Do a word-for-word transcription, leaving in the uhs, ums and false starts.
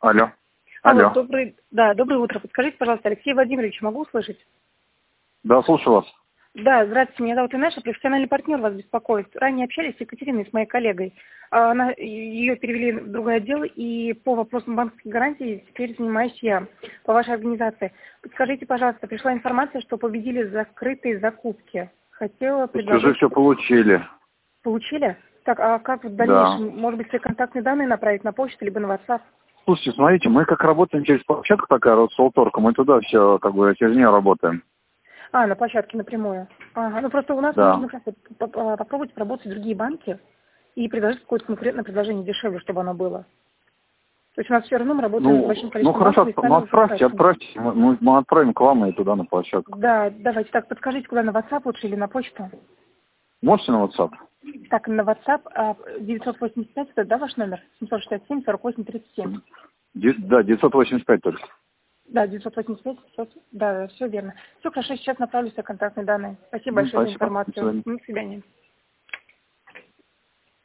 Алло. Алло, Алло. добрый, да, доброе утро. Подскажите, пожалуйста, Алексей Владимирович, могу услышать? Да, слушаю вас. Да, здравствуйте, меня зовут Инесса, профессиональный партнер вас беспокоит. Ранее общались с Екатериной, с моей коллегой. Она, ее перевели в другой отдел, и по вопросам банковской гарантии теперь занимаюсь я по вашей организации. Подскажите, пожалуйста, пришла информация, что победили закрытые закупки. Хотела предложить... Уже все получили. Получили? Так, а как в Да. дальнейшем? Может быть, все контактные данные направить на почту, либо на WhatsApp? Слушайте, смотрите, мы как работаем через площадку такая, вот Солторка, мы туда все, как бы, через нее работаем. А, на площадке напрямую. Ага, ну просто у нас Да. можно как-то попробовать поработать другие банки и предложить какое-то конкретное предложение дешевле, чтобы оно было. То есть у нас все равно мы работаем с Ну, большим ну количеством хорошо, банков и ну сами уже отправьте, качественны. отправьте. Мы, мы- мы отправим к вам и туда на площадку. Да, давайте так, подскажите, куда на WhatsApp лучше или на почту? Можете на WhatsApp? Так, на WhatsApp а, девятьсот восемьдесят пять, это да, ваш номер? семьсот шестьдесят семь сорок восемь тридцать семь. Де- да, девятьсот восемьдесят пять только. Да, девятьсот восемьдесят пять, семьсот, да, все верно. Все, хорошо, сейчас направлю все контактные данные. Спасибо Ну, большое за спасибо. До информацию. свидания. До свидания.